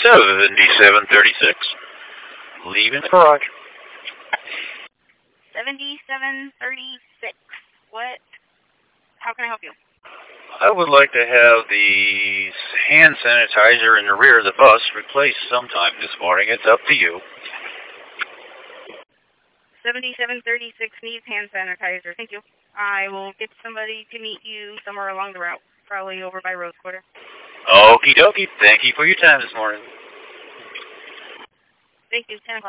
7736. Leaving the garage. 7736. What? How can I help you? I would like to have the hand sanitizer in the rear of the bus replaced sometime this morning. It's up to you. 7736 needs hand sanitizer. Thank you. I will get somebody to meet you somewhere along the route, probably over by Rose Quarter. Okie dokie. Thank you for your time this morning. Thank you. 10 o'clock.